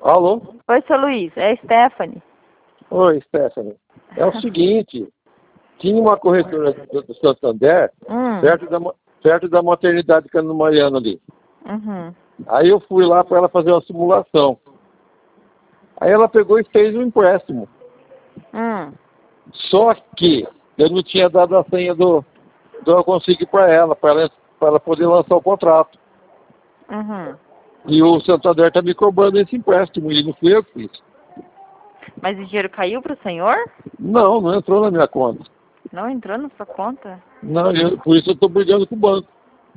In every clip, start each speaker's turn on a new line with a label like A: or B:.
A: Alô?
B: Oi, seu Luiz, é a Stephanie.
A: Oi, Stephanie. É o seguinte, tinha uma corretora do Santander perto da maternidade Cano Mariano ali.
B: Uhum.
A: Aí eu fui lá para ela fazer uma simulação. Aí ela pegou e fez um empréstimo. Só que eu não tinha dado a senha do eu consegui para ela poder lançar o contrato.
B: Uhum.
A: E o Santander está me cobrando esse empréstimo, e não fui eu que fiz.
B: Mas o dinheiro caiu para o senhor?
A: Não, não entrou na minha conta.
B: Não entrou na sua conta?
A: Não, por isso eu estou brigando com o banco.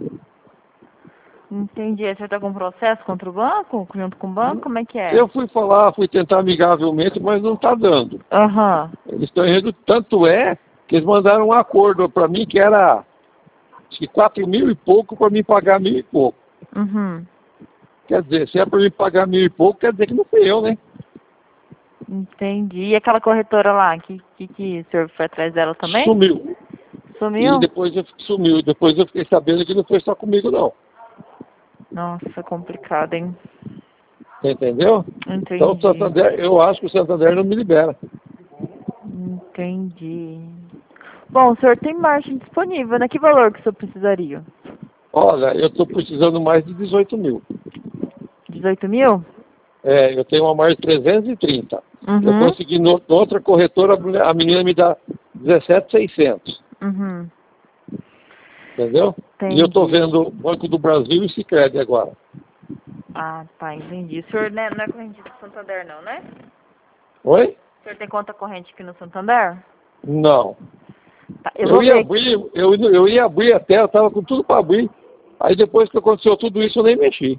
B: Entendi. Você está com processo contra o banco? Junto com o banco? Como é que é?
A: Eu fui tentar amigavelmente, mas não está dando.
B: Aham.
A: Eles estão errando, tanto é que eles mandaram um acordo para mim que era acho que 4 mil e pouco para mim pagar 1.000 e pouco.
B: Uhum.
A: Quer dizer, se é para mim pagar 1.000 e pouco, quer dizer que não fui eu, né?
B: Entendi. E aquela corretora lá, que o senhor foi atrás dela também?
A: Sumiu.
B: Sumiu?
A: E depois sumiu. Depois eu fiquei sabendo que não foi só comigo, não.
B: Nossa, complicado, hein?
A: Você entendeu?
B: Entendi.
A: Então o Santander, eu acho que o Santander não me libera.
B: Entendi. Bom, o senhor tem margem disponível, né? Que valor que o senhor precisaria?
A: Olha, eu estou precisando mais de 18 mil.
B: 18 mil?
A: É, eu tenho uma margem de 330.
B: Uhum.
A: Eu consegui noutra corretora, a menina me dá 17.600.
B: Uhum.
A: Entendeu?
B: Entendi.
A: E eu estou vendo Banco do Brasil e Sicredi agora.
B: Ah, tá, entendi. O senhor não é corrente do Santander, não, né?
A: Oi?
B: O senhor tem conta corrente aqui no Santander?
A: Não.
B: Tá, eu vou ver.
A: Eu ia abrir até, eu estava com tudo para abrir. Aí depois que aconteceu tudo isso, eu nem mexi.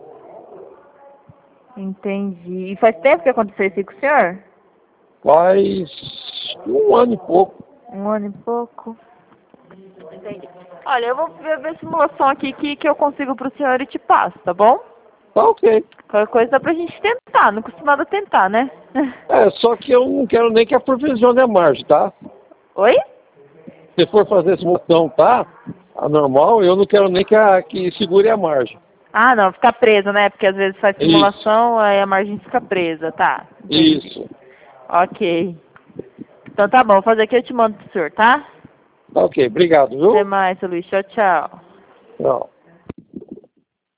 B: Entendi. E faz tempo que aconteceu isso aí com o senhor?
A: Faz 1 ano e pouco.
B: 1 ano e pouco. Entendi. Olha, eu vou ver a simulação aqui que eu consigo pro senhor e te passo, tá bom?
A: Tá ok.
B: Qualquer coisa dá pra gente tentar, não custa nada tentar, né?
A: É, só que eu não quero nem que aprofisione a margem, tá?
B: Oi?
A: Se for fazer simulação, tá? A normal, eu não quero nem que segure a margem.
B: Ah, não, ficar presa, né? Porque às vezes faz
A: Isso.
B: simulação, aí a margem fica presa, tá? Entendi.
A: Isso.
B: Ok. Então tá bom, vou fazer aqui e eu te mando pro senhor, tá?
A: Tá ok. Obrigado, viu?
B: Até mais, seu Luiz. Tchau, tchau.
A: Não.